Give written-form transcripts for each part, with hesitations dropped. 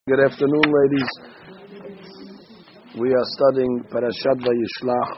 Good afternoon, ladies. We are studying Parashat Vayishlach,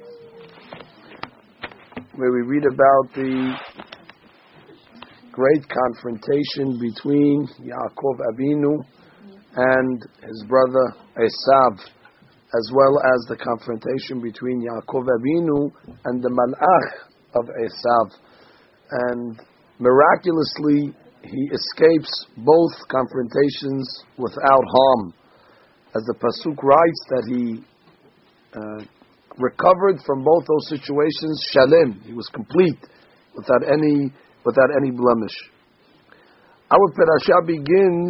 where we read about the great confrontation between Yaakov Avinu and his brother Esav, as well as the confrontation between Yaakov Avinu and the Malach of Esav. And miraculously, he escapes both confrontations without harm. As the Pasuk writes, that he recovered from both those situations, shalem. He was complete, without any blemish. Our parasha begins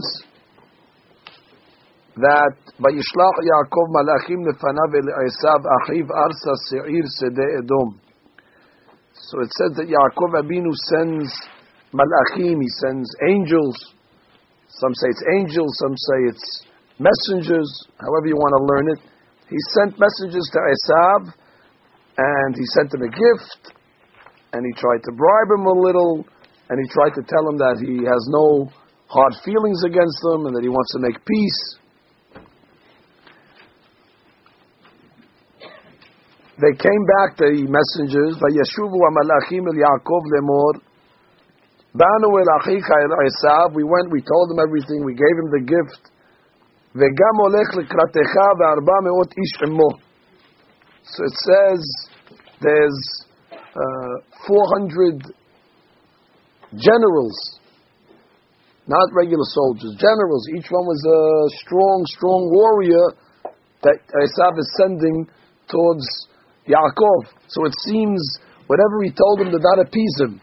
that Vayishlach Yaakov malachim lefanav el Esav achiv arsa seir sedeh Edom. So it says that Yaakov Avinu sends Malachim, he sends angels. Some say it's angels, some say it's messengers, however you want to learn it. He sent messengers to Esav, and he sent him a gift, and he tried to bribe him a little, and he tried to tell him that he has no hard feelings against him, and that he wants to make peace. They came back, the messengers, Vayeshuvu HaMalachim El Yaakov Lemor, Banu el achika el Esav. We went, we told him everything, we gave him the gift. Vegam olech lekratecha ve'arba meot ish imo. So it says there's 400 generals, not regular soldiers, generals. Each one was a strong warrior that Esav is sending towards Yaakov. So it seems whatever he told him did not appease him.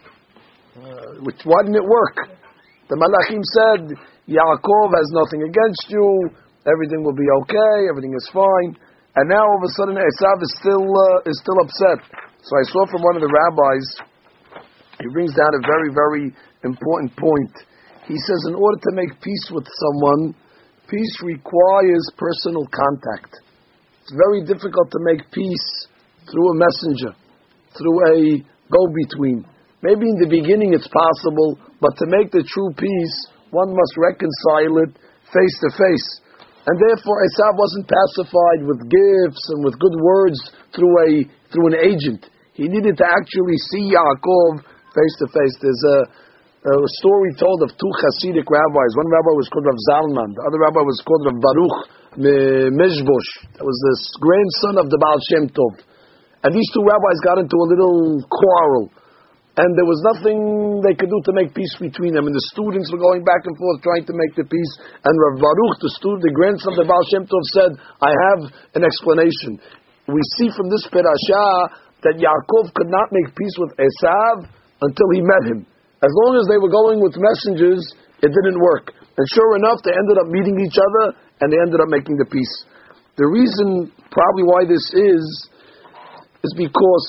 Why didn't it work? The Malachim said, Yaakov has nothing against you, everything will be okay, everything is fine. And now all of a sudden Esav is still upset. So I saw from one of the rabbis, he brings down a very important point. He says, in order to make peace with someone, peace requires personal contact. It's very difficult to make peace through a messenger, through a go-between. Maybe in the beginning it's possible, but to make the true peace, one must reconcile it face to face. And therefore Esav wasn't pacified with gifts and with good words through an agent. He needed to actually see Yaakov face to face. There's a story told of two Hasidic rabbis. One rabbi was called Rav Zalman. The other rabbi was called Rav Baruch Mezhbosh. That was the grandson of the Baal Shem Tov. And these two rabbis got into a little quarrel. And there was nothing they could do to make peace between them. And the students were going back and forth trying to make the peace. And Rav Baruch, the grandson of the Baal Shem Tov, said, I have an explanation. We see from this parasha that Yaakov could not make peace with Esav until he met him. As long as they were going with messengers, it didn't work. And sure enough, they ended up meeting each other, and they ended up making the peace. The reason probably why this is because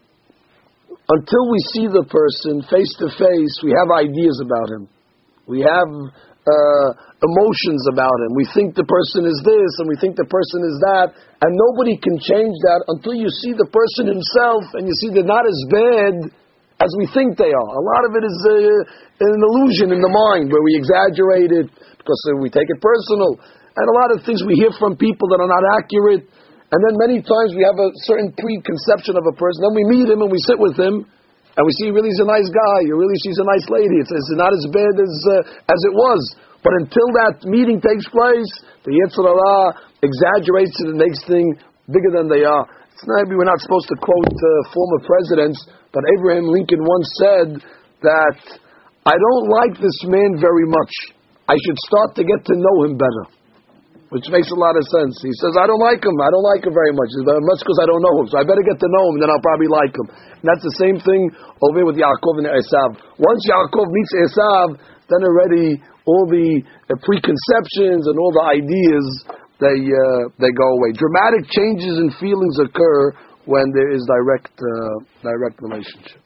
until we see the person face to face, we have ideas about him. We have emotions about him. We think the person is this, and we think the person is that, and nobody can change that until you see the person himself, and you see they're not as bad as we think they are. A lot of it is an illusion in the mind, where we exaggerate it, because we take it personal. And a lot of things we hear from people that are not accurate. And then many times we have a certain preconception of a person. Then we meet him and we sit with him, and we see really he's a nice guy, or really she's a nice lady. It's not as bad as it was. But until that meeting takes place, the Yetzer Hara exaggerates it and makes things bigger than they are. We're not supposed to quote former presidents, but Abraham Lincoln once said that I don't like this man very much. I should start to get to know him better. Which makes a lot of sense. He says, I don't like him very much. Much because I don't know him. So I better get to know him, then I'll probably like him. And that's the same thing over here with Yaakov and Esav. Once Yaakov meets Esav, then already all the preconceptions and all the ideas, they go away. Dramatic changes in feelings occur when there is direct relationship.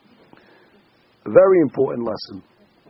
A very important lesson.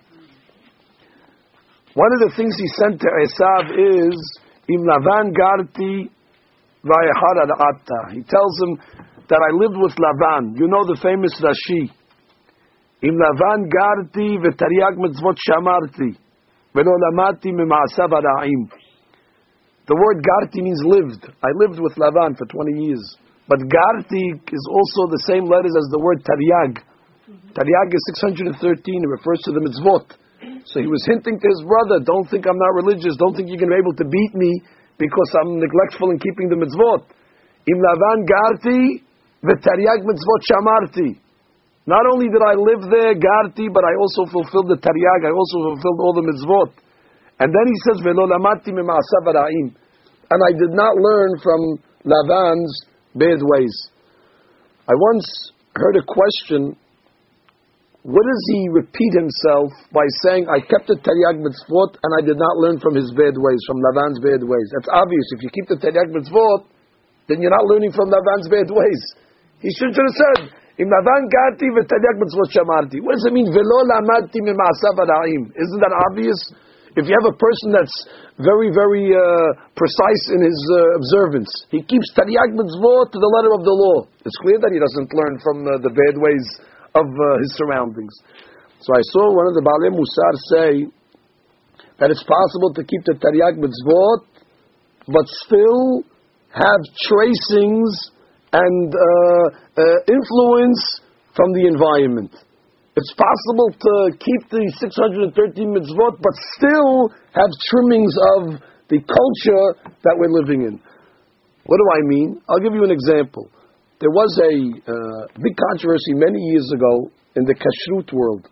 One of the things he sent to Esav is Im Lavan Garti Vayechad Ad Atta. He tells him that I lived with Lavan. You know the famous Rashi. Im Lavan Garti V'Tariag Mitzvot Shamarti. Velo lamati mima'asav hara'im. The word garti means lived. I lived with Lavan for 20 years. But garti is also the same letters as the word taryag. Taryag is 613. It refers to the mitzvot. So he was hinting to his brother, don't think I'm not religious. Don't think you're going to be able to beat me because I'm neglectful in keeping the mitzvot. Im Lavan garti, v'taryag mitzvot shamarti. Not only did I live there, garti, but I also fulfilled the taryag. I also fulfilled all the mitzvot. And then he says, "Velo lamati mima'asav hara'im," and I did not learn from Lavan's bad ways. I once heard a question: what does he repeat himself by saying, "I kept the taryag mitzvot and I did not learn from his bad ways, from Lavan's bad ways"? That's obvious. If you keep the taryag mitzvot, then you're not learning from Lavan's bad ways. He should have said, "Im Lavan garti v'taryag mitzvot shamarti." What does it mean? Velo lamati mima'asav hara'im. Isn't that obvious? If you have a person that's very, very precise in his observance, he keeps taryag mitzvot to the letter of the law. It's clear that he doesn't learn from the bad ways of his surroundings. So I saw one of the Baalei Musar say that it's possible to keep the taryag mitzvot, but still have tracings and influence from the environment. It's possible to keep the 613 mitzvot, but still have trimmings of the culture that we're living in. What do I mean? I'll give you an example. There was a big controversy many years ago in the kashrut world.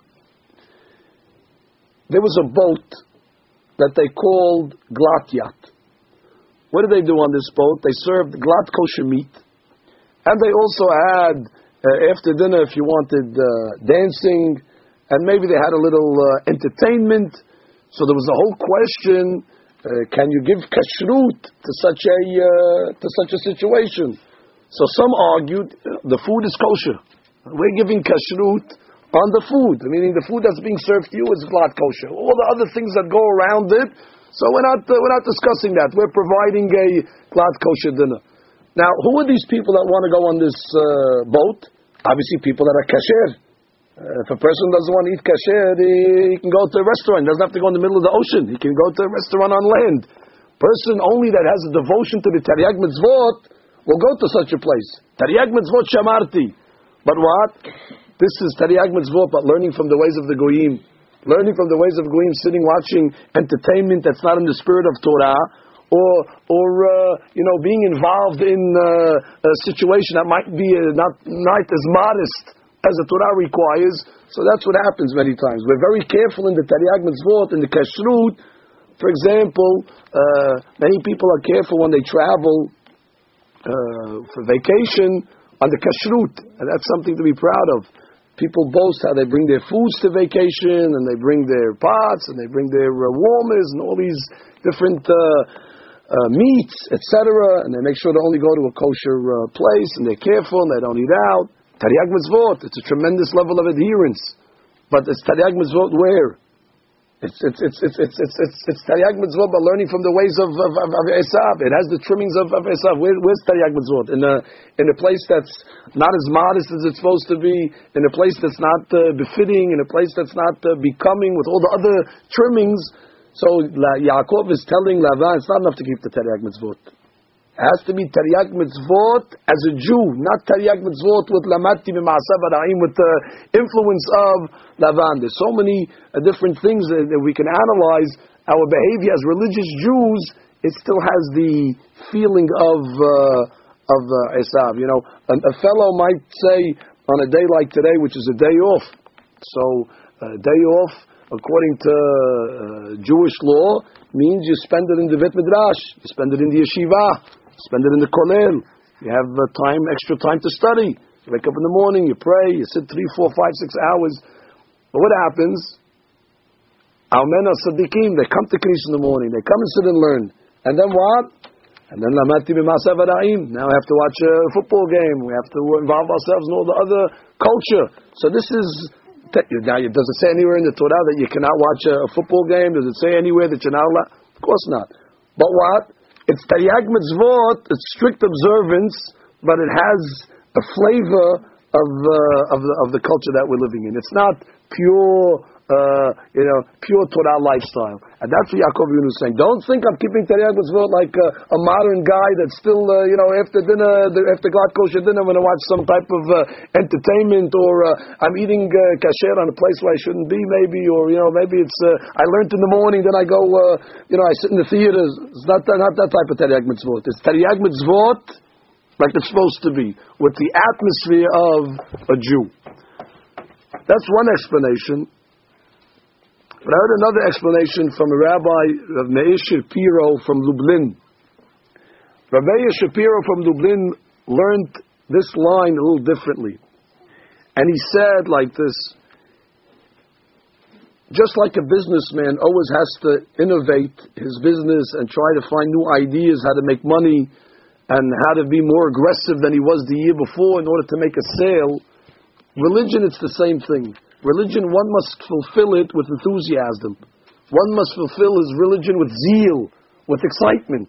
There was a boat that they called Glat Yat. What did they do on this boat? They served Glat kosher meat. And they also had, after dinner, if you wanted, dancing, and maybe they had a little entertainment. So there was a whole question, can you give kashrut to such a situation? So some argued, the food is kosher. We're giving kashrut on the food, meaning the food that's being served to you is Glat kosher. All the other things that go around it, so we're not discussing that. We're providing a Glat kosher dinner. Now, who are these people that want to go on this boat? Obviously, people that are kasher. If a person doesn't want to eat kasher, he can go to a restaurant. He doesn't have to go in the middle of the ocean. He can go to a restaurant on land. Person only that has a devotion to the taryag mitzvot will go to such a place. Taryag mitzvot shamarti. But what? This is taryag mitzvot, but learning from the ways of the goyim. Learning from the ways of goyim, sitting, watching entertainment that's not in the spirit of Torah, or being involved in a situation that might be not as modest as the Torah requires. So that's what happens many times. We're very careful in the taryag mitzvot, in the kashrut. For example, many people are careful when they travel for vacation on the kashrut, and that's something to be proud of. People boast how they bring their foods to vacation, and they bring their pots, and they bring their warmers, and all these different meats, etc., and they make sure to only go to a kosher place, and they're careful, and they don't eat out. Taryag mitzvot, it's a tremendous level of adherence, but it's taryag mitzvot where? It's taryag mitzvot, but learning from the ways of Esav. It has the trimmings of Esav. Where's taryag mitzvot? In a place that's not as modest as it's supposed to be, in a place that's not befitting, in a place that's not becoming, with all the other trimmings. So Yaakov is telling Lavan, it's not enough to keep the taryag mitzvot. It has to be taryag mitzvot as a Jew, not taryag mitzvot with lamati mima'asav hara'im, with the influence of Lavan. There's so many different things that we can analyze. Our behavior as religious Jews, it still has the feeling of Esav. You know, a fellow might say on a day like today, which is a day off. So a day off, according to Jewish law, means you spend it in the Bet Midrash, you spend it in the yeshiva, you spend it in the kollel. You have extra time to study. You wake up in the morning, you pray, you sit 3, 4, 5, 6 hours. But what happens? Our men are tzaddikim, they come to Knis in the morning, they come and sit and learn. And then what? And then lamati b'ma'asav hara'im. Now we have to watch a football game, we have to involve ourselves in all the other culture. So this is... Now, does it say anywhere in the Torah that you cannot watch a football game? Does it say anywhere that you're not allowed? Of course not. But what? It's taryag mitzvot, it's strict observance, but it has a flavor of the culture that we're living in. It's not pure pure Torah lifestyle. And that's what Yaakov Avinu is saying. Don't think I'm keeping Teriyag Mitzvot like a modern guy that's still, after dinner, after Glad Kosher dinner, I'm going to watch some type of entertainment, or I'm eating kasher on a place where I shouldn't be, maybe, or maybe it's I learned in the morning, then I go, I sit in the theaters. It's not that type of Teriyag Mitzvot. It's Teriyag Mitzvot like it's supposed to be, with the atmosphere of a Jew. That's one explanation. But I heard another explanation from a rabbi, Rav Meir Shapiro from Lublin. Rav Meir Shapiro from Lublin learned this line a little differently. And he said like this: just like a businessman always has to innovate his business and try to find new ideas how to make money and how to be more aggressive than he was the year before in order to make a sale, religion, it's the same thing. Religion, one must fulfill it with enthusiasm. One must fulfill his religion with zeal, with excitement.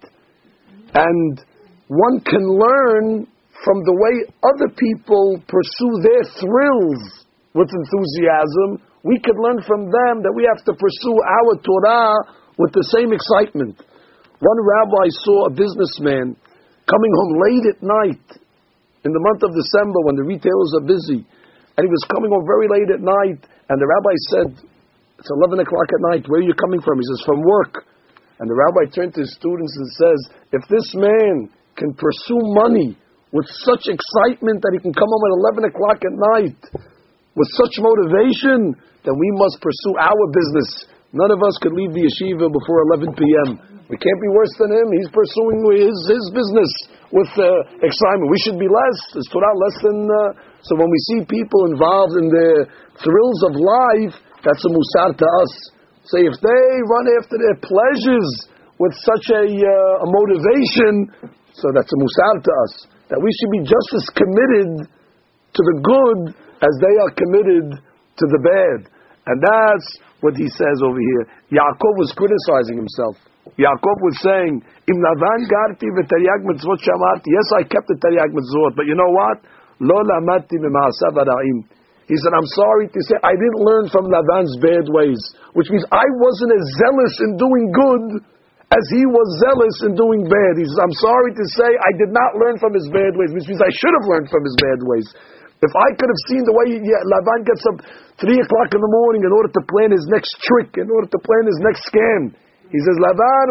And one can learn from the way other people pursue their thrills with enthusiasm. We could learn from them that we have to pursue our Torah with the same excitement. One rabbi saw a businessman coming home late at night in the month of December when the retailers are busy. And he was coming home very late at night, and the rabbi said, it's 11 o'clock at night, where are you coming from? He says, from work. And the rabbi turned to his students and says, if this man can pursue money with such excitement that he can come home at 11 o'clock at night, with such motivation, then we must pursue our business. None of us could leave the yeshiva before 11 p.m. We can't be worse than him. He's pursuing his business with excitement. We should be less. Is Torah less than... So when we see people involved in the thrills of life, that's a musar to us. Say, if they run after their pleasures with such a motivation, so that's a musar to us. That we should be just as committed to the good as they are committed to the bad. And that's what he says over here. Yaakov was criticizing himself. Yaakov was saying, Im Lavan garti v'Teriyag mitzvot shamarti. Yes, I kept the Teriyag mitzvot, but you know what? Lo lamati mima'asav hara'im. He said, I'm sorry to say, I didn't learn from Lavan's bad ways, which means I wasn't as zealous in doing good as he was zealous in doing bad. He says, I'm sorry to say, I did not learn from his bad ways, which means I should have learned from his bad ways. If I could have seen the way Lavan gets up 3 o'clock in the morning in order to plan his next trick, in order to plan his next scam. He says Lavan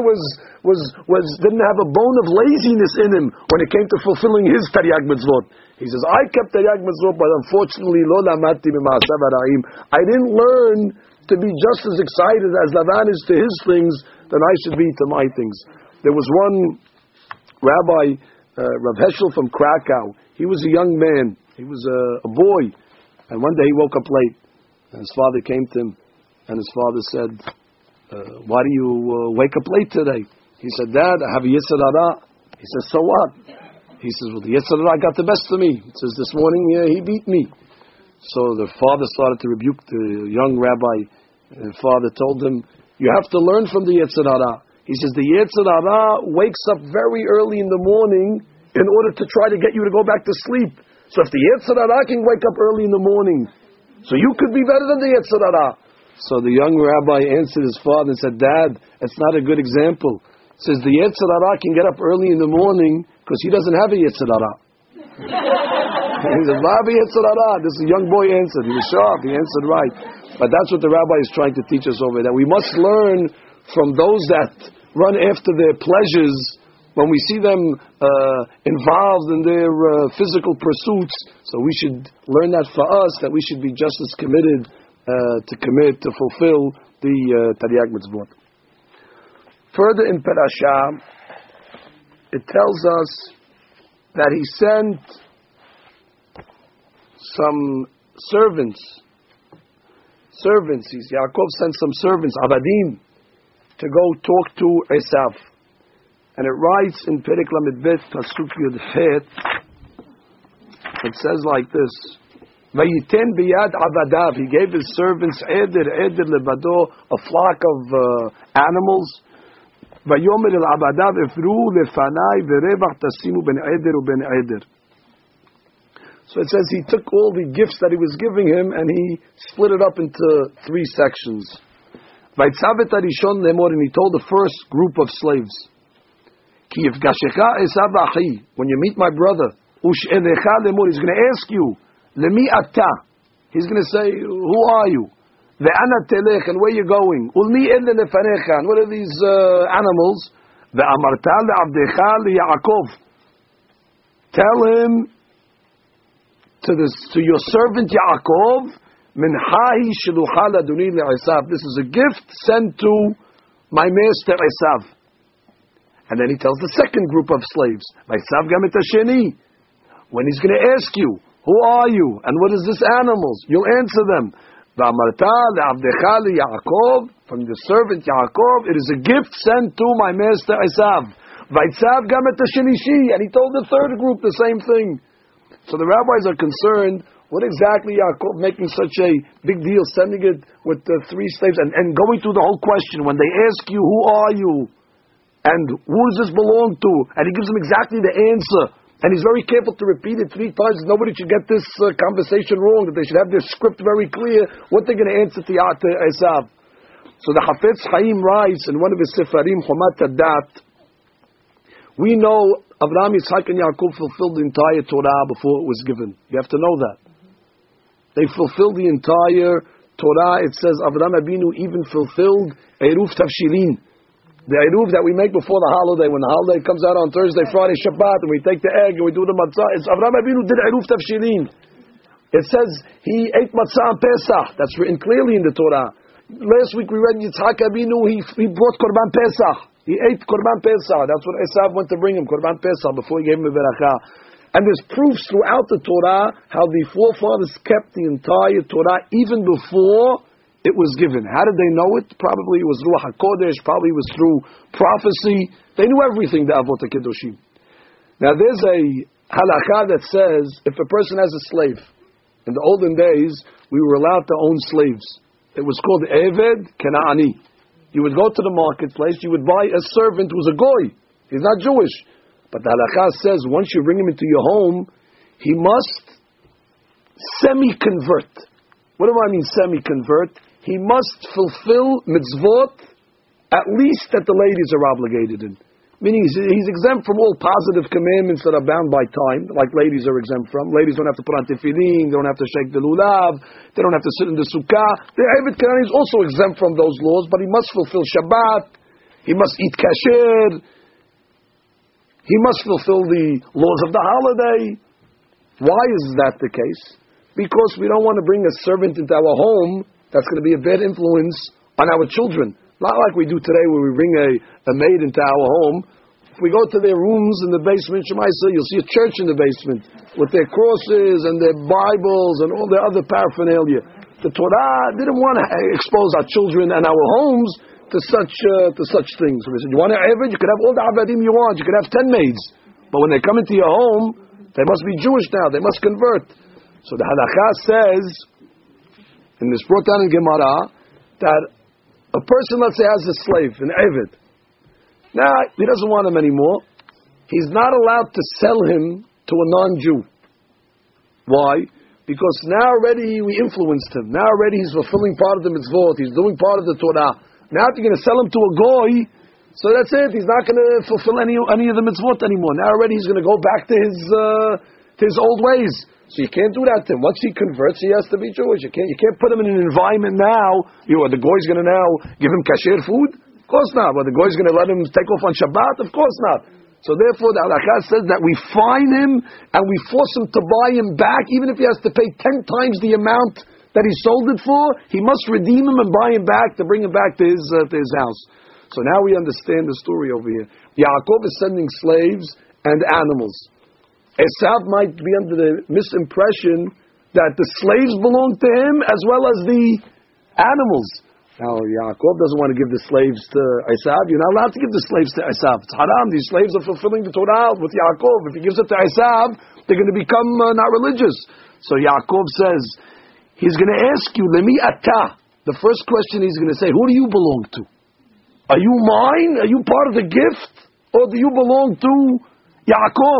didn't have a bone of laziness in him when it came to fulfilling his Teriyag mitzvot. He says, I kept Teriyag mitzvot, but unfortunately, lo lamati b'ma'asav hara'im. I didn't learn to be just as excited as Lavan is to his things than I should be to my things. There was one rabbi, Rav Heschel from Krakow. He was a young man. He was a boy. And one day he woke up late. And his father came to him. And his father said, why do you wake up late today? He said, Dad, I have a Yetzer Hara. He says, so what? He says, well, the Yetzer Hara got the best of me. He says, this morning he beat me. So the father started to rebuke the young rabbi. And the father told him, you have to learn from the Yetzer Hara. He says, the Yetzer Hara wakes up very early in the morning in order to try to get you to go back to sleep. So if the Yetzer Hara can wake up early in the morning, so you could be better than the Yetzer Hara. So the young rabbi answered his father and said, Dad, it's not a good example. He says, the Yetzer Hara can get up early in the morning because he doesn't have a Yetzer Hara. He said, Rabbi Yetzer Hara. This young boy answered. He was sharp. He answered right. But that's what the rabbi is trying to teach us over there. That we must learn from those that run after their pleasures. When we see them involved in their physical pursuits, so we should learn that for us, that we should be just as committed to fulfill the Teriyag mitzvot. Further in Parashah, it tells us that he sent some servants. Yaakov sent some servants, Abadim, to go talk to Esav. And it writes in Perek Lamed Bet, Pasuk Yud Het, it says like this, Vayiten biyad avadav, he gave his servants eder levado, a flock of animals. Vayomer el abadav ifru lefanai verevach tasimu ben eder u ben eder. So it says he took all the gifts that he was giving him and he split it up into 3 sections. Vaitzavet Arishon Lemor, and he told the first group of slaves, Ki yifgashecha Esav achi, when you meet my brother, Ush'elecha Lemor, he's going to ask you, Lemi ata, he's going to say, who are you? Ve'ana telech, and where you going? Ulmi elle lefanecha, and what are these animals? Ve'amarta le'avdecha le'Yaakov, tell him to your servant Yaakov, Minhahi shilucha laduni le'Esav, this is a gift sent to my master Esav. And then he tells the second group of slaves, Vaisav gam et hasheni, when he's going to ask you, who are you and what is this animals? You'll answer them. V'amarta le'avdecha le'Yaakov, from the servant Yaakov, it is a gift sent to my master Esav. Vaitzav gam et hashenishi, and he told the third group the same thing. So the rabbis are concerned, what exactly Yaakov making such a big deal, sending it with the 3 slaves and going through the whole question. When they ask you, who are you? And who does this belong to? And he gives them exactly the answer. And he's very careful to repeat it 3 times. Nobody should get this conversation wrong, that they should have their script very clear, what they're going to answer to Esav. So the Hafetz Chaim writes in one of his Sefarim, Chomat Hadat, we know Avraham, Yitzhak, and Yaakov fulfilled the entire Torah before it was given. You have to know that. They fulfilled the entire Torah. It says Avraham Abinu even fulfilled Eruv Tavshilin, the Eruv that we make before the holiday. When the holiday comes out on Thursday, Friday, Shabbat, and we take the egg and we do the matzah, it's Avraham Abinu did Eruv Tavshilin. It says he ate matzah on Pesach. That's written clearly in the Torah. Last week we read Yitzhak Abinu, he brought Korban Pesach. He ate Korban Pesach. That's what Esav went to bring him, Korban Pesach, before he gave him the Beracha. And there's proofs throughout the Torah how the forefathers kept the entire Torah even before it was given. How did they know it? Probably it was Ruach HaKodesh, probably it was through prophecy. They knew everything, the Avot HaKedoshim. Now there's a halakha that says, if a person has a slave, in the olden days, we were allowed to own slaves. It was called Eved Kena'ani. You would go to the marketplace, you would buy a servant who's a goy. He's not Jewish. But the halakha says, once you bring him into your home, he must semi-convert. What do I mean semi-convert? He must fulfill mitzvot, at least that the ladies are obligated in. Meaning he's exempt from all positive commandments that are bound by time, like ladies are exempt from. Ladies don't have to put on tefillin, they don't have to shake the lulav, they don't have to sit in the sukkah. The Eved Kenani is also exempt from those laws, but he must fulfill Shabbat, he must eat kasher, he must fulfill the laws of the holiday. Why is that the case? Because we don't want to bring a servant into our home that's going to be a bad influence on our children. Not like we do today where we bring a maid into our home. If we go to their rooms in the basement, Shemaisa, you'll see a church in the basement with their crosses and their Bibles and all their other paraphernalia. The Torah didn't want to expose our children and our homes to such things. So we said, you want an Eved? You could have all the Abadim you want. You could have 10 maids. But when they come into your home, they must be Jewish now. They must convert. So the halakha says, and this brought down in Gemara, that a person, let's say, has a slave, an Eved. Now, he doesn't want him anymore. He's not allowed to sell him to a non-Jew. Why? Because now already we influenced him. Now already he's fulfilling part of the mitzvot. He's doing part of the Torah. Now if you're going to sell him to a goy, so that's it. He's not going to fulfill any of the mitzvot anymore. Now already he's going to go back to his old ways. So you can't do that to him. Once he converts, he has to be Jewish. You can't put him in an environment now. The goy's going to now give him kasher food? Of course not. But the goy's going to let him take off on Shabbat? Of course not. So therefore, the halakha says that we fine him and we force him to buy him back, even if he has to pay 10 times the amount that he sold it for. He must redeem him and buy him back to bring him back to his house. So now we understand the story over here. Yaakov is sending slaves and animals. Esav might be under the misimpression that the slaves belong to him as well as the animals. Now, Yaakov doesn't want to give the slaves to Esav. You're not allowed to give the slaves to Esav. It's haram. These slaves are fulfilling the Torah with Yaakov. If he gives it to Esav, they're going to become not religious. So Yaakov says, he's going to ask you, Lemi ata. The first question he's going to say, who do you belong to? Are you mine? Are you part of the gift? Or do you belong to Yaakov?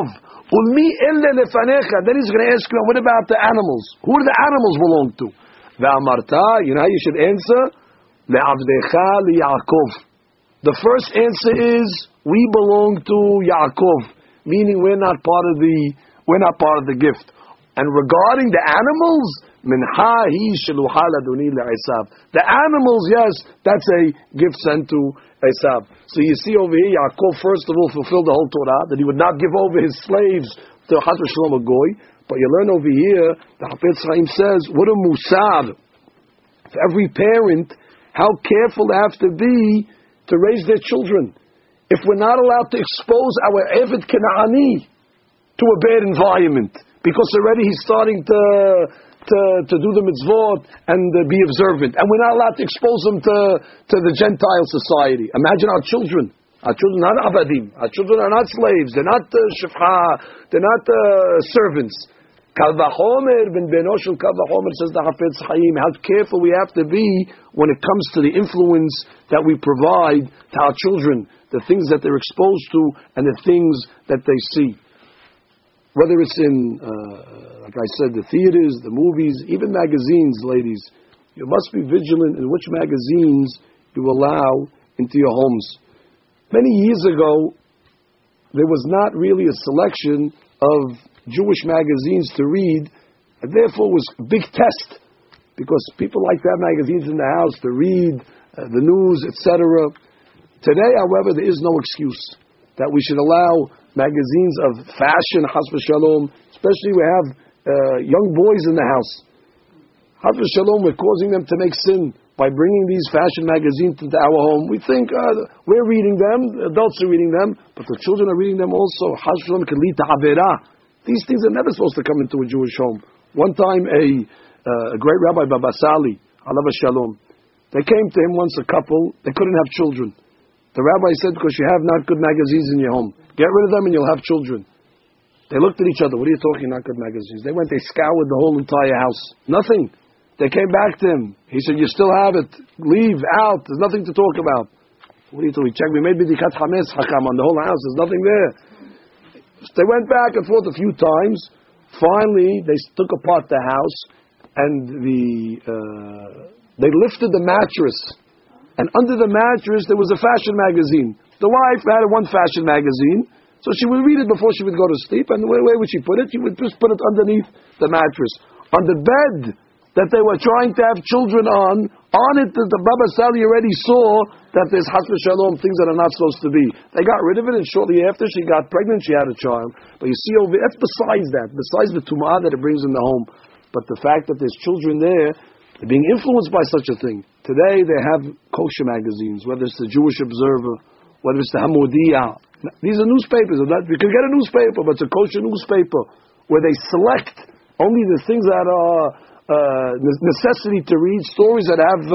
Ulmi ille lefanecha. Then he's going to ask you, what about the animals? Who do the animals belong to? Ve'amarta, you know how you should answer? Le'avdecha li'Yaakov. The first answer is, we belong to Yaakov, meaning we're not part of the gift. And regarding the animals, minha hi sheluha laduni le'Esav. The animals, yes, that's a gift sent to Esav. So you see over here, Yaakov first of all fulfilled the whole Torah, that he would not give over his slaves to Chas v'Shalom a goy. But you learn over here, the Hafetz Chaim says, what a musar for every parent, how careful they have to be to raise their children. If we're not allowed to expose our Eved Kena'ani to a bad environment, because already he's starting to do the mitzvot and be observant, and we're not allowed to expose them to the Gentile society. Imagine our children. Our children are not abadim. Our children are not slaves. They're not shifcha. They're not servants. Kal v'chomer ben beno shel kal v'chomer, says the Hafetz Chaim, how careful we have to be when it comes to the influence that we provide to our children, the things that they're exposed to, and the things that they see. Whether it's in, like I said, the theaters, the movies, even magazines, ladies, you must be vigilant in which magazines you allow into your homes. Many years ago, there was not really a selection of Jewish magazines to read, and therefore it was a big test, because people like to have magazines in the house to read the news, etc. Today, however, there is no excuse that we should allow magazines of fashion, Chas v'Shalom, especially we have young boys in the house. Chas v'Shalom, we're causing them to make sin by bringing these fashion magazines into our home. We think we're reading them, adults are reading them, but the children are reading them also. Chas v'Shalom can lead to Averah. These things are never supposed to come into a Jewish home. One time, a great Rabbi, Baba Sali, alav shalom, they came to him once, a couple, they couldn't have children. The rabbi said, because you have not good magazines in your home, get rid of them and you'll have children. They looked at each other, what are you talking, not good magazines? They went, they scoured the whole entire house. Nothing. They came back to him. He said, you still have it. Leave, out. There's nothing to talk about. What are you talking? Check, we made bidikat chametz hakam on the whole house. There's nothing there. They went back and forth a few times. Finally, they took apart the house, and they lifted the mattress. And under the mattress, there was a fashion magazine. The wife had one fashion magazine, so she would read it before she would go to sleep. And where would she put it? She would just put it underneath the mattress. On the bed that they were trying to have children on it, the Baba Sali already saw that there's Chas v'Shalom, things that are not supposed to be. They got rid of it, and shortly after she got pregnant, she had a child. But you see over, that's besides the tum'ah that it brings in the home. But the fact that there's children there, they're being influenced by such a thing. Today they have kosher magazines, whether it's the Jewish Observer, whether it's the Hamodia. These are newspapers. You can get a newspaper, but it's a kosher newspaper, where they select only the things that are necessity to read, stories that have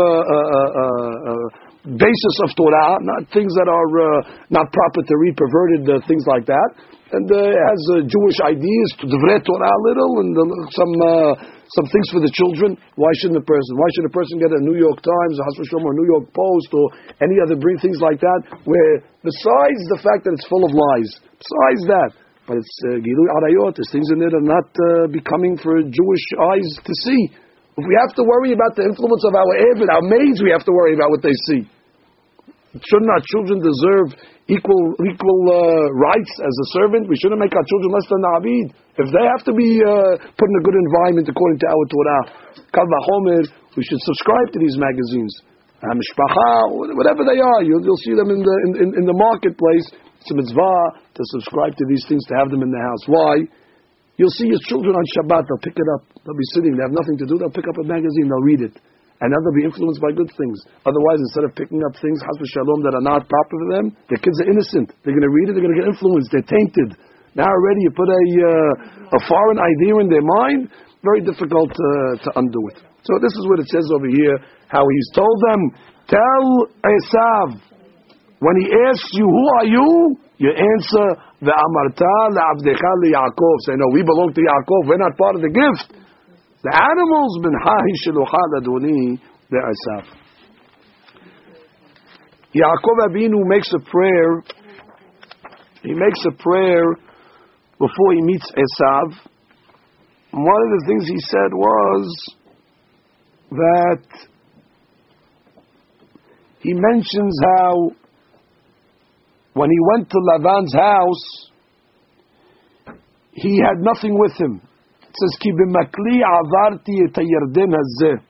basis of Torah, not things that are not proper to read, perverted things like that. And it has Jewish ideas, Divrei Torah a little, and some things for the children. Why should a person get a New York Times, a Chas v'Shalom, or a New York Post, or any other things like that, where besides the fact that it's full of lies, besides that, but it's Gilui Arayot, there's things in there that are not becoming for Jewish eyes to see. If we have to worry about the influence of our Eved, our maids, we have to worry about what they see. Shouldn't our children deserve equal rights as a servant? We shouldn't make our children less than the Abid. If they have to be put in a good environment according to our Torah, Kal v'chomer, we should subscribe to these magazines. Mishpacha, whatever they are, you'll see them in the marketplace. It's a mitzvah to subscribe to these things, to have them in the house. Why? You'll see your children on Shabbat, they'll pick it up. They'll be sitting, they have nothing to do, they'll pick up a magazine, they'll read it. And now they'll be influenced by good things. Otherwise, instead of picking up things, Chas v'Shalom, that are not proper for them, their kids are innocent. They're going to read it, they're going to get influenced, they're tainted. Now already you put a foreign idea in their mind, very difficult to undo it. So this is what it says over here, how he's told them, tell Esav, when he asks you, who are you? You answer, Ve'amarta le'avdecha le'Yaakov. Say, no, we belong to Yaakov. We're not part of the gift. The animals, minhahi shelucha laduni le'Esav. Yaakov Avinu makes a prayer. He makes a prayer before he meets Esav. One of the things he said was that he mentions how when he went to Lavan's house, he had nothing with him. It says, Ki b'makli avarti et hayarden hazeh.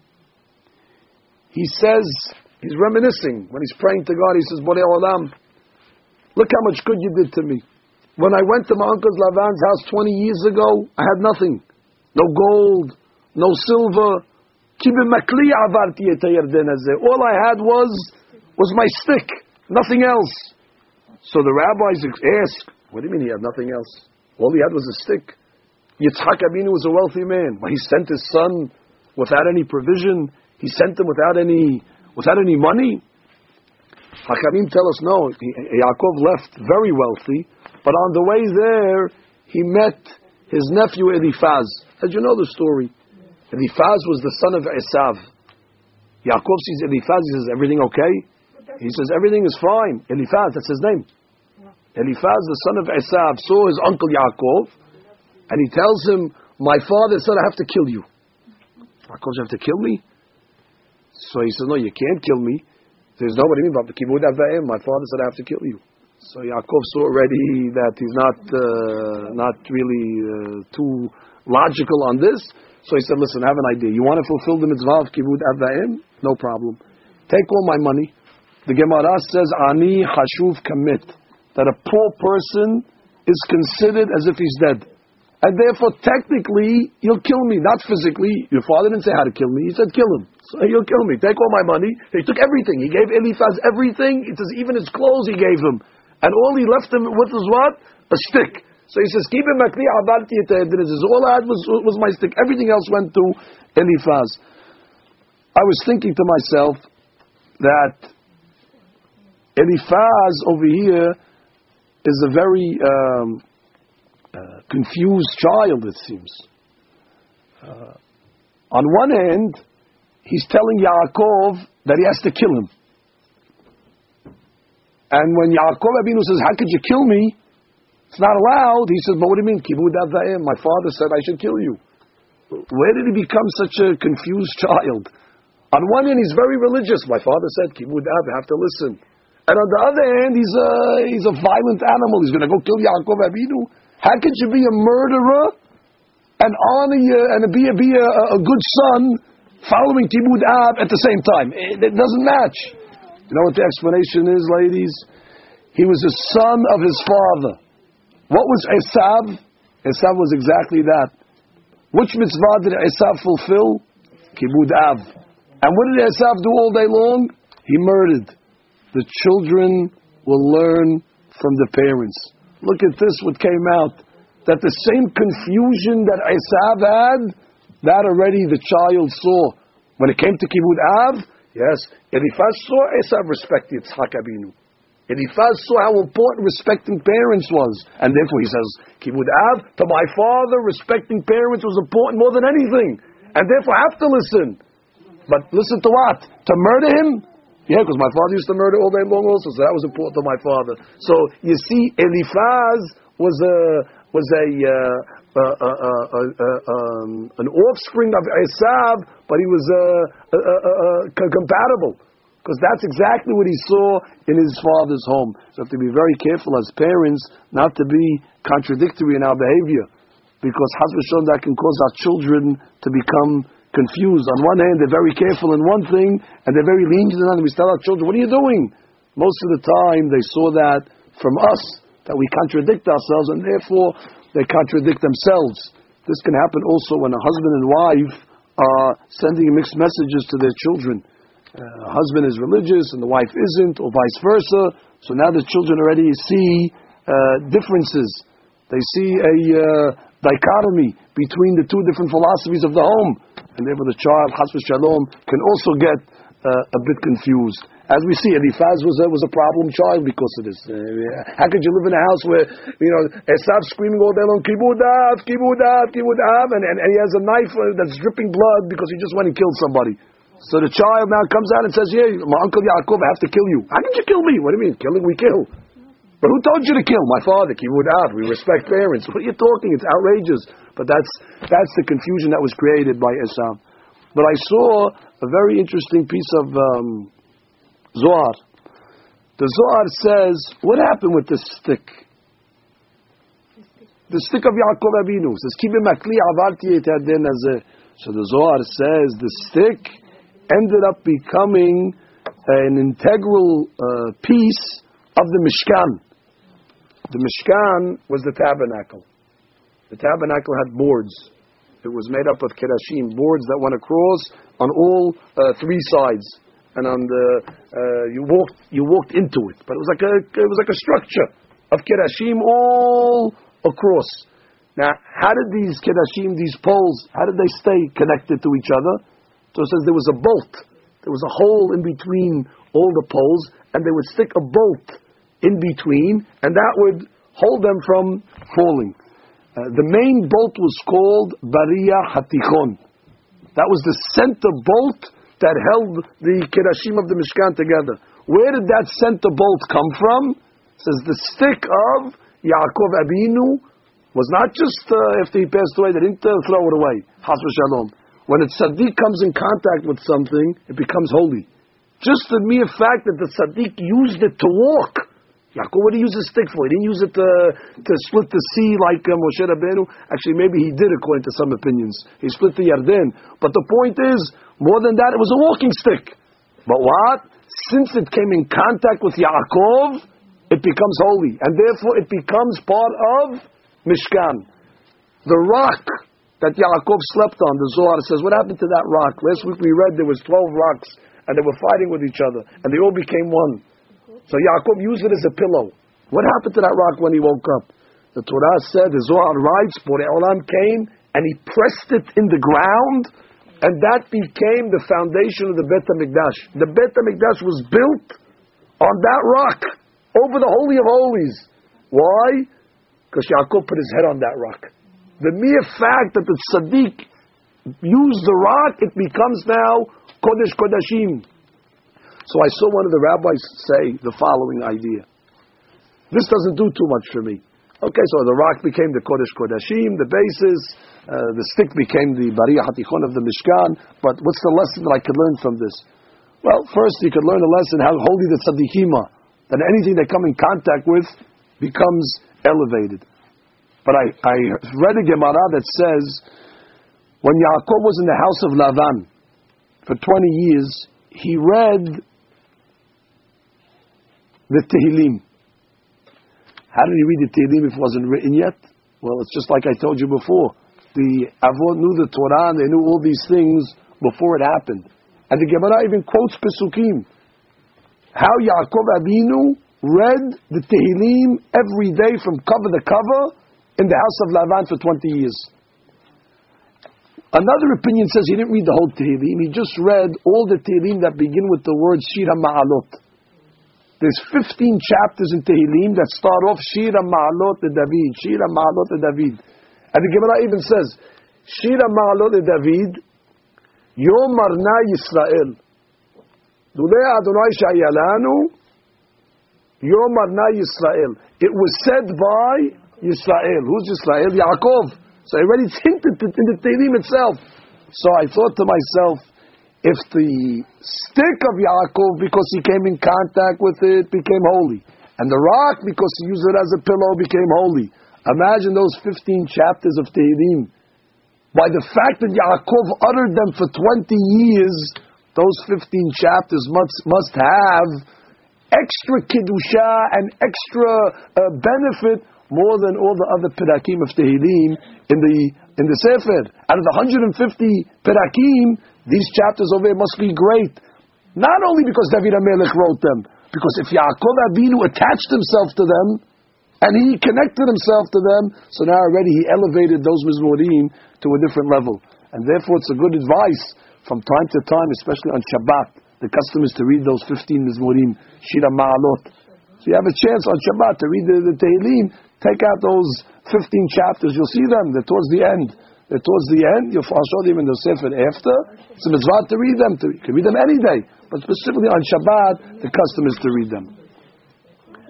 He says, he's reminiscing. When he's praying to God, he says, Borei Olam, look how much good you did to me. When I went to my uncle Lavan's house 20 years ago, I had nothing. No gold, no silver. Ki b'makli avarti et hayarden hazeh. All I had was my stick, nothing else. So the rabbis ask, what do you mean he had nothing else? All he had was a stick. Yitzhak Abinu was a wealthy man. But he sent his son without any provision. He sent him without any money. Hakamim tell us no. Yaakov left very wealthy, but on the way there he met his nephew Eliphaz. As you know the story, Eliphaz was the son of Esav. Yaakov sees Eliphaz. He says, "Everything okay?" He says, "Everything is fine." Eliphaz, that's his name. Eliphaz, the son of Esav, saw his uncle Yaakov, and he tells him, "My father said I have to kill you." Yaakov says, "You have to kill me?" So he says, "No, you can't kill me." There's nobody mean about the kibud avayim. My father said I have to kill you. So Yaakov saw already that he's not really too logical on this. So he said, "Listen, I have an idea. You want to fulfill the mitzvah of kibud avayim? No problem. Take all my money." The Gemara says, "Ani hashuv kamit," that a poor person is considered as if he's dead. And therefore, technically, you'll kill me. Not physically. Your father didn't say how to kill me. He said, kill him. So you'll kill me. Take all my money. He took everything. He gave Eliphaz everything. It says even his clothes he gave him. And all he left him with was what? A stick. So he says, keep him makli abalti et. All I had was my stick. Everything else went to Eliphaz. I was thinking to myself that Eliphaz over here is a very confused child, it seems. On one hand, he's telling Yaakov that he has to kill him. And when Yaakov Abinu says, how could you kill me? It's not allowed. He says, but what do you mean? Kibud avayim. My father said I should kill you. Where did he become such a confused child? On one hand, he's very religious. My father said, Kibud av, you have to listen. And on the other hand, he's a violent animal. He's going to go kill Yaakov Abinu. How could you be a murderer and honor and be a good son following Kibud Av at the same time? It doesn't match. You know what the explanation is, ladies? He was a son of his father. What was Esav? Esav was exactly that. Which mitzvah did Esav fulfill? Kibud Av. And what did Esav do all day long? He murdered. The children will learn from the parents. Look at this, what came out. That the same confusion that Esav had, that already the child saw. When it came to Kibud Av, yes, Eliphaz saw Esav respect Yitzhak Abinu. Eliphaz saw how important respecting parents was. And therefore he says, Kibud Av, to my father, respecting parents was important more than anything. And therefore I have to listen. But listen to what? To murder him? Yeah, because my father used to murder all day long also, so that was important to my father. So you see, Eliphaz was an offspring of Esav, but he was compatible, because that's exactly what he saw in his father's home. So we have to be very careful as parents not to be contradictory in our behavior, because Chas v'Shalom, that can cause our children to become confused. On one hand, they're very careful in one thing, and they're very lenient in another. We tell our children, what are you doing? Most of the time, they saw that from us, that we contradict ourselves, and therefore, they contradict themselves. This can happen also when a husband and wife are sending mixed messages to their children. A husband is religious, and the wife isn't, or vice versa. So now the children already see differences. They see a dichotomy between the two different philosophies of the home. And therefore the child, Chas v'Shalom, can also get a bit confused. As we see, Eliphaz was a problem child because of this. How could you live in a house where, Esav screaming all day long, Kibud Av, Kibud Av, Kibud Av, and he has a knife that's dripping blood because he just went and killed somebody. So the child now comes out and says, yeah, my uncle Yaakov, I have to kill you. How could you kill me? What do you mean? Killing, we kill. But who told you to kill? My father. Kivud av. We respect parents. What are you talking? It's outrageous. But that's the confusion that was created by Esav. But I saw a very interesting piece of Zohar. The Zohar says, what happened with the stick? The stick of Yaakov Avinu says, "Kibim makli avarti et yaden hazeh." So the Zohar says the stick ended up becoming an integral piece of the Mishkan. The Mishkan was the tabernacle. The tabernacle had boards. It was made up of kerashim, boards that went across on all three sides, and on the you walked into it. But it was like a structure of kerashim all across. Now, how did these kedashim, these poles, how did they stay connected to each other? So it says there was a bolt. There was a hole in between all the poles, and they would stick a bolt in between, and that would hold them from falling. The main bolt was called Bariya Hatichon. That was the center bolt that held the kedashim of the Mishkan together. Where did that center bolt come from? It says the stick of Yaakov Abinu was not just after he passed away, they didn't throw it away. Chas v'shalom. When a tzaddik comes in contact with something, it becomes holy. Just the mere fact that the tzaddik used it to walk. Yaakov, what did he use his stick for? He didn't use it to split the sea like Moshe Rabbeinu. Actually, maybe he did, according to some opinions. He split the Yarden. But the point is, more than that, it was a walking stick. But what? Since it came in contact with Yaakov, it becomes holy, and therefore it becomes part of Mishkan. The rock that Yaakov slept on, the Zohar says, what happened to that rock? Last week we read there was 12 rocks, and they were fighting with each other, and they all became one. So Yaakov used it as a pillow. What happened to that rock when he woke up? The Torah said, the Zohar writes, Borei Olam came, and he pressed it in the ground, and that became the foundation of the Bet HaMikdash. The Bet HaMikdash was built on that rock, over the Holy of Holies. Why? Because Yaakov put his head on that rock. The mere fact that the tzaddik used the rock, it becomes now Kodesh Kodashim. So I saw one of the rabbis say the following idea. This doesn't do too much for me. Okay, so the rock became the Kodesh Kodashim, the basis, the stick became the Bariya Hatichon of the Mishkan, but what's the lesson that I could learn from this? Well, first you could learn a lesson how holy the tzaddikim are. That anything they come in contact with becomes elevated. But I read a Gemara that says, when Yaakov was in the house of Lavan for 20 years, he read the Tehillim. How did he read the Tehillim if it wasn't written yet? Well, it's just like I told you before. The Avot knew the Torah, and they knew all these things before it happened. And the Gemara even quotes Pesukim. How Yaakov Avinu read the Tehillim every day from cover to cover in the house of Lavan for 20 years. Another opinion says he didn't read the whole Tehillim. He just read all the Tehillim that begin with the word Shir HaMa'alot. There's 15 chapters in Tehillim that start off Shir HaMa'alot de David, Shir HaMa'alot de David. And the Gemara even says, Shir HaMa'alot de David, Yom Marna Yisrael. Dulei Adonai Shayalanu, Yom Marna Yisrael. It was said by Yisrael. Who's Yisrael? Yaakov. So I already hinted in the Tehillim itself. So I thought to myself, if the stick of Yaakov, because he came in contact with it, became holy, and the rock, because he used it as a pillow, became holy, imagine those 15 chapters of Tehillim. By the fact that Yaakov uttered them for 20 years, those 15 chapters must have extra Kiddusha and extra benefit more than all the other Perakim of Tehillim in the Sefer. Out of the 150 Perakim, these chapters over here must be great. Not only because David HaMelech wrote them, because if Yaakov Avinu attached himself to them, and he connected himself to them, so now already he elevated those Mizmorim to a different level. And therefore it's a good advice from time to time, especially on Shabbat. The custom is to read those 15 Mizmorim, Shir HaMa'alot. So you have a chance on Shabbat to read the Tehillim, take out those 15 chapters, you'll see them, they're towards the end. They're towards the end, you'll show them in the Sefer after. It's a mitzvah to read them. You can read them any day, but specifically on Shabbat, the custom is to read them.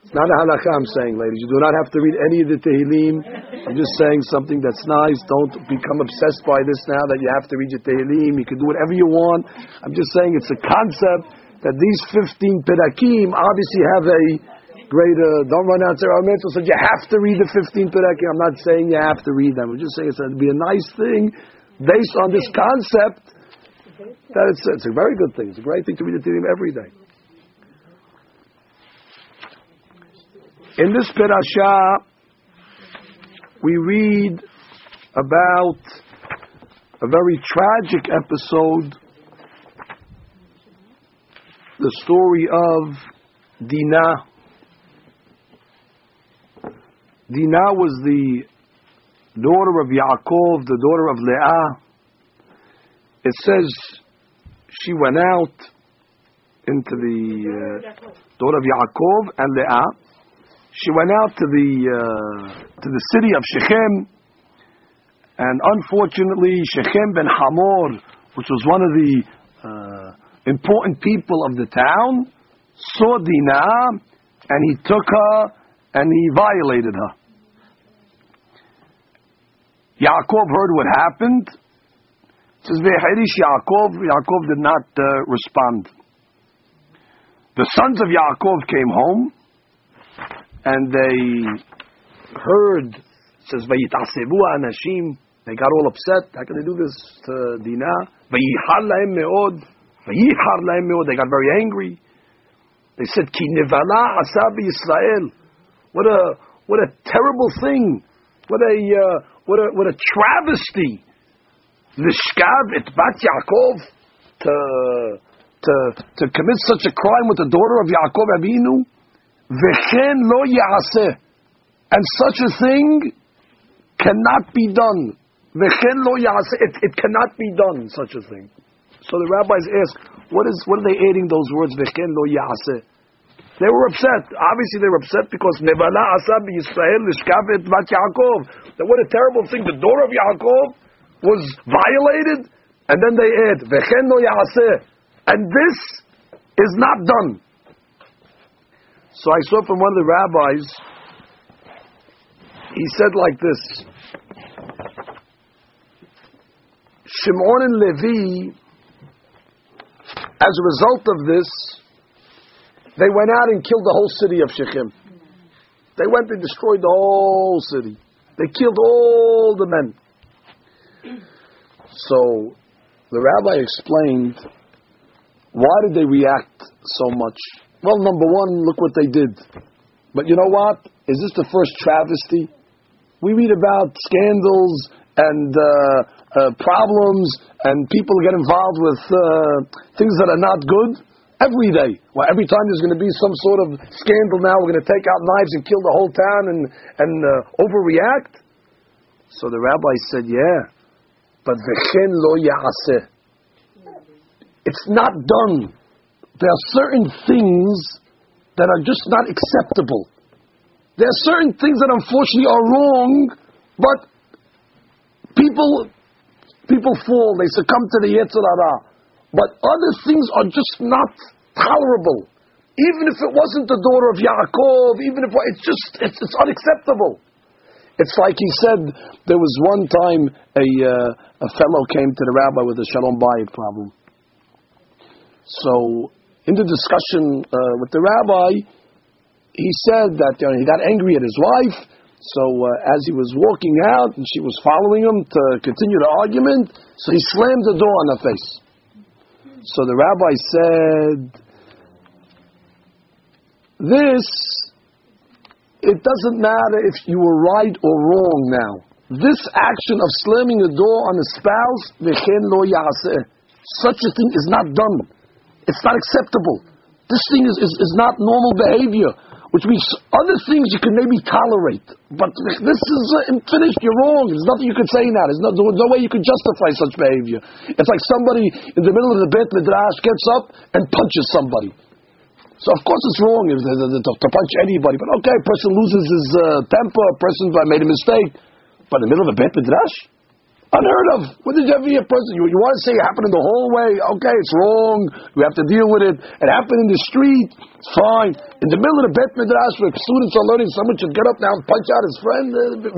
It's not a halakha I'm saying, ladies. You do not have to read any of the Tehillim. I'm just saying something that's nice. Don't become obsessed by this now that you have to read your Tehillim. You can do whatever you want. I'm just saying it's a concept that these 15 Perakim obviously have a greater, don't run out there, so you have to read the 15 Perakim. I'm not saying you have to read them. I'm just saying it's going to be a nice thing based on this concept that it's a very good thing. It's a great thing to read the Tehillim every day. In this parasha, we read about a very tragic episode, the story of Dinah. Dinah was the daughter of Yaakov, the daughter of Leah. It says she went out into the daughter of Yaakov and Leah. She went out to the city of Shechem, and unfortunately, Shechem ben Hamor, which was one of the important people of the town, saw Dinah, and he took her and he violated her. Yaakov heard what happened. It says, "Veherish Yaakov." Yaakov did not respond. The sons of Yaakov came home, and they heard, it says, "Vayitasevu anashim." They got all upset. How can they do this to Dinah? "Vayihar lahem meod." "Vayihar lahem meod." They got very angry. They said, "Ki nevala asa b'Yisrael." What a terrible thing! What a travesty! Lishkav et bat Yaakov, to commit such a crime with the daughter of Yaakov Avinu. V'chen lo ya'aseh, and such a thing cannot be done. V'chen lo ya'aseh, it cannot be done, such a thing. So the rabbis ask, what are they adding those words? V'chen lo ya'aseh. They were upset. Obviously, they were upset because nevala asa b'Yisrael lishkav et bat Yaakov. That what a terrible thing! The daughter of Yaakov was violated, and then they add v'chen lo ya'aseh, and this is not done. So I saw from one of the rabbis, he said like this: Shimon and Levi, as a result of this, they went out and killed the whole city of Shechem. They went and destroyed the whole city. They killed all the men. So the rabbi explained, why did they react so much? Well, number one, look what they did. But you know what? Is this the first travesty? We read about scandals and problems, and people get involved with things that are not good every day. Well, every time there's going to be some sort of scandal now, we're going to take out knives and kill the whole town and overreact. So the rabbi said, yeah, but v'chen lo ya'aseh. It's not done. There are certain things that are just not acceptable. There are certain things that unfortunately are wrong, but people fall, they succumb to the Yetzer Hara. But other things are just not tolerable. Even if it wasn't the daughter of Yaakov, even if it's unacceptable. It's like he said, there was one time a fellow came to the rabbi with a Shalom Bayit problem. So in the discussion with the rabbi, he said that he got angry at his wife. So as he was walking out and she was following him to continue the argument, so he slammed the door on her face. So the rabbi said, it doesn't matter if you were right or wrong now. This action of slamming the door on a spouse, v'chen lo ya'aseh, such a thing is not done. It's not acceptable. This thing is not normal behavior, which means other things you can maybe tolerate. But this is finished, you're wrong. There's nothing you could say now. There's no way you could justify such behavior. It's like somebody in the middle of the Beit Midrash gets up and punches somebody. So of course it's wrong to punch anybody. But okay, a person loses his temper, a person made a mistake. But in the middle of a Beit Midrash? Unheard of. When did you ever hear a person? You want to say it happened in the hallway? Okay, it's wrong. We have to deal with it. It happened in the street. It's fine. In the middle of the Bet Midrash, where students are learning, someone should get up now and punch out his friend.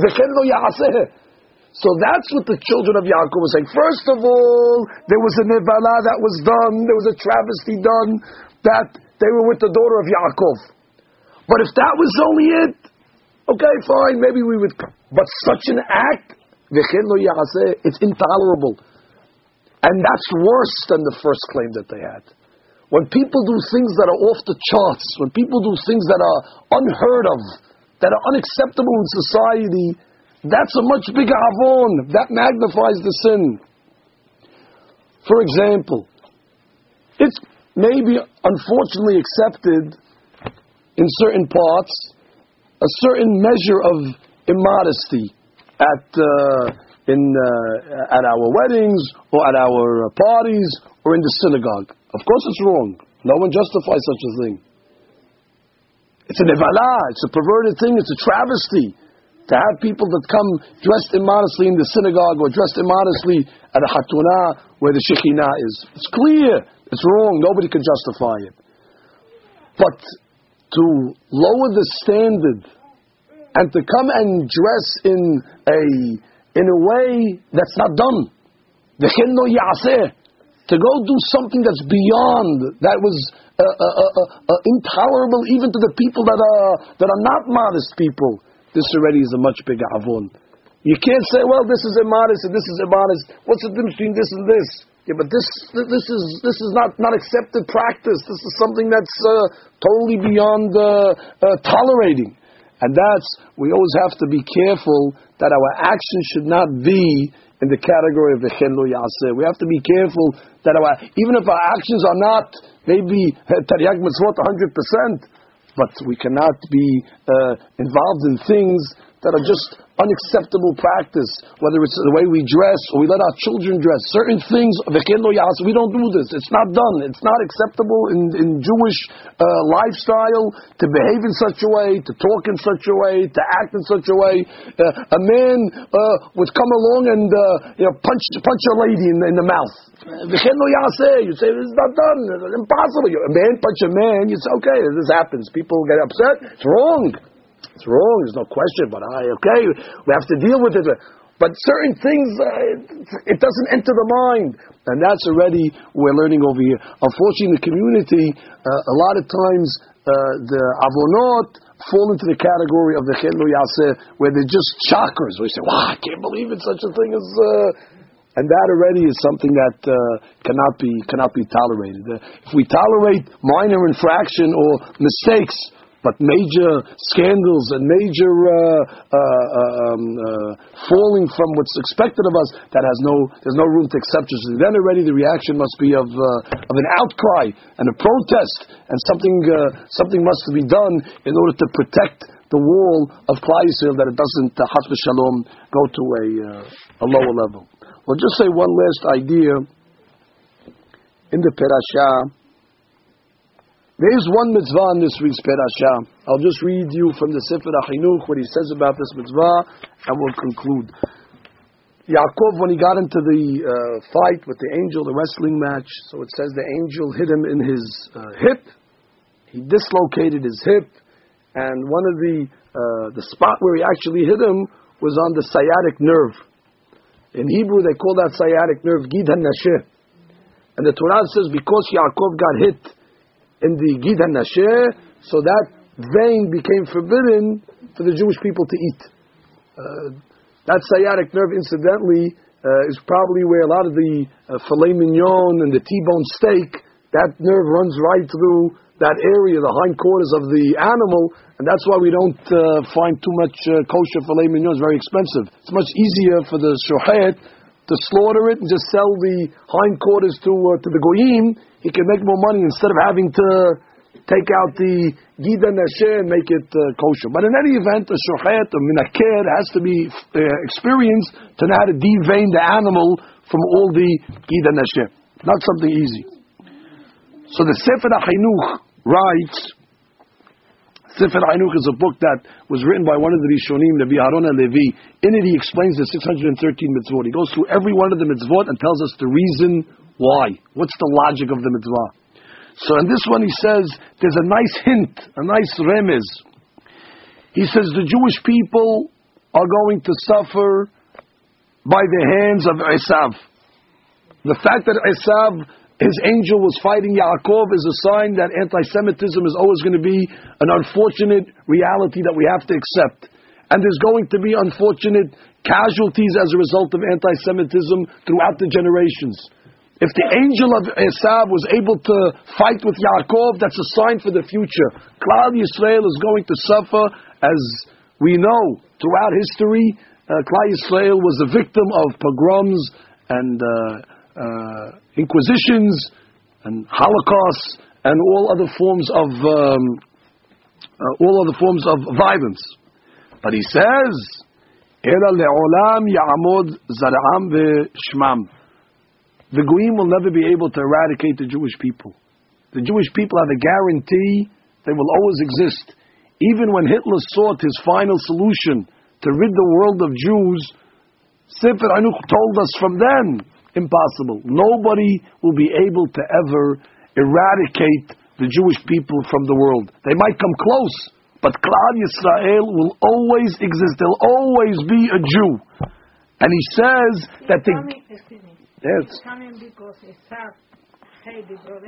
So that's what the children of Yaakov were saying. First of all, there was a nevala that was done. There was a travesty done that they were with the daughter of Yaakov. But if that was only it, okay, fine, maybe we would. But such an act, it's intolerable. And that's worse than the first claim that they had. When people do things that are off the charts, when people do things that are unheard of, that are unacceptable in society, that's a much bigger avon. That magnifies the sin. For example, it's maybe unfortunately accepted in certain parts a certain measure of immodesty at our weddings or at our parties or in the synagogue. Of course it's wrong. No one justifies such a thing. It's a nevala, it's a perverted thing, it's a travesty to have people that come dressed immodestly in the synagogue or dressed immodestly at a hatunah where the Shekhinah is. It's clear. It's wrong. Nobody can justify it. But to lower the standard and to come and dress in a way that's not done, to go do something that's beyond, that was intolerable even to the people that are not modest people. This already is a much bigger avon. You can't say, well, this is immodest and this is immodest. What's the difference between this and this? Yeah, but this is not accepted practice. This is something that's totally beyond tolerating. And we always have to be careful that our actions should not be in the category of v'chen lo yaseh. We have to be careful that even if our actions are not maybe Tariq mitzvot 100%, but we cannot be involved in things that are just unacceptable practice, whether it's the way we dress or we let our children dress. Certain things, we don't do this. It's not done. It's not acceptable in Jewish lifestyle to behave in such a way, to talk in such a way, to act in such a way. A man would come along and punch a lady in the mouth. You say it's not done. It's impossible. A man punch a man. You say, okay, this happens. People get upset. It's wrong. It's wrong. There's no question. But okay, we have to deal with it. But certain things, it doesn't enter the mind, and that's already we're learning over here. Unfortunately, in the community, a lot of times the avonot fall into the category of the v'chen lo yaseh, where they're just chakras. We say, "Wow, I can't believe it's such a thing as." And that already is something that cannot be tolerated. If we tolerate minor infraction or mistakes, but major scandals and major falling from what's expected of us, there's no room to accept it. Then already the reaction must be of an outcry and a protest, and something must be done in order to protect the wall of Klal Yisrael, that it doesn't chas v'shalom go to a lower level. We'll just say one last idea in the Perashah. There is one mitzvah in this week's Perashah. I'll just read you from the Sefer HaChinuch what he says about this mitzvah, and we'll conclude. Yaakov, when he got into the fight with the angel, the wrestling match, so it says the angel hit him in his hip. He dislocated his hip, and one of the spot where he actually hit him was on the sciatic nerve. In Hebrew, they call that sciatic nerve Gid HaNasheh. And the Torah says because Yaakov got hit in the Gid HaNasheh, so that vein became forbidden for the Jewish people to eat. That sciatic nerve, incidentally, is probably where a lot of the filet mignon and the T-bone steak, that nerve runs right through that area, the hindquarters of the animal, and that's why we don't find too much kosher filet mignon. It's very expensive. It's much easier for the shochet to slaughter it and just sell the hindquarters to the goyim. He can make more money instead of having to take out the Gid HaNasheh and make it kosher. But in any event, the shochet, the minaker, has to be experienced to know how to devein the animal from all the Gid HaNasheh. Not something easy. So the Sefer HaChinuch writes, Sefer Hainuch is a book that was written by one of the Rishonim, Rabbi Aharon HaLevi. In it, he explains the 613 mitzvot. He goes through every one of the mitzvot and tells us the reason why. What's the logic of the mitzvah? So in this one, he says there's a nice hint, a nice remez. He says the Jewish people are going to suffer by the hands of Esav. The fact that Esav, his angel, was fighting Yaakov is a sign that anti-Semitism is always going to be an unfortunate reality that we have to accept. And there's going to be unfortunate casualties as a result of anti-Semitism throughout the generations. If the angel of Esav was able to fight with Yaakov, that's a sign for the future. Klal Yisrael is going to suffer, as we know throughout history. Klal Yisrael was a victim of pogroms and inquisitions and holocausts and all other forms of violence. But he says, "Ela le'olam ya'amod zara'am ve'shmam." The Goyim will never be able to eradicate the Jewish people. The Jewish people have a guarantee they will always exist. Even when Hitler sought his final solution to rid the world of Jews, Sefer Hainuch told us from then, impossible. Nobody will be able to ever eradicate the Jewish people from the world. They might come close, but Klal Yisrael will always exist. There'll always be a Jew. And he says that the... Yes. Coming because Esav hated the brother.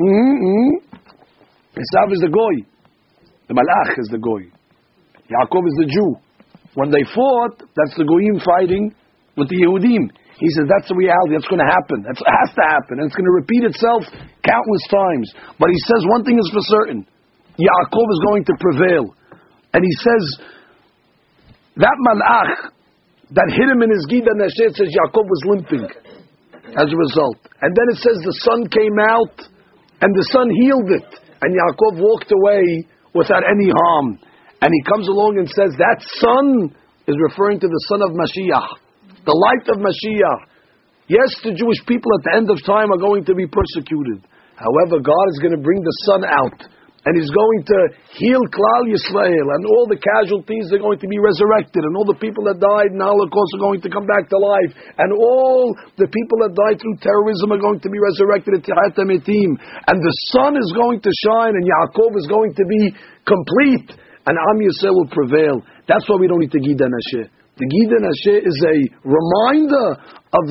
Esav is the goy. The malach is the goy. Yaakov is the Jew. When they fought, that's the goyim fighting with the Yehudim. He says that's the reality. That's going to happen. It has to happen, and it's going to repeat itself countless times. But he says one thing is for certain: Yaakov is going to prevail. And he says that malach that hit him in his gida nashet, says Yaakov was limping as a result. And then it says the sun came out and the sun healed it. And Yaakov walked away without any harm. And he comes along and says that sun is referring to the son of Mashiach, the light of Mashiach. Yes, the Jewish people at the end of time are going to be persecuted. However, God is going to bring the sun out. And He's going to heal Klal Yisrael, and all the casualties are going to be resurrected, and all the people that died in the Holocaust are going to come back to life, and all the people that died through terrorism are going to be resurrected at Tihat HaMetim, and the sun is going to shine, and Yaakov is going to be complete, and Am Yisrael will prevail. That's why we don't need the Gida Nasheh. The Gida Nasheh is a reminder of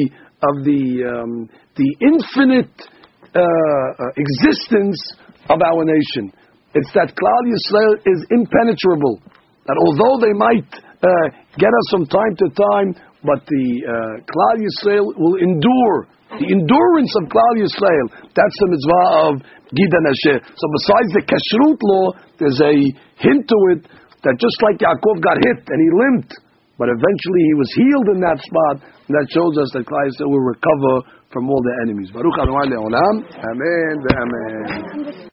the infinite existence of our nation. It's that Klal Yisrael is impenetrable. That although they might get us from time to time, but the Klal Yisrael will endure. The endurance of Klal Yisrael, that's the mitzvah of Gida Nasheh. So besides the Kashrut law, there's a hint to it that just like Yaakov got hit and he limped, but eventually he was healed in that spot, and that shows us that Klal Yisrael will recover from all the enemies. Baruch Adonai Le'olam. Amen. Amen.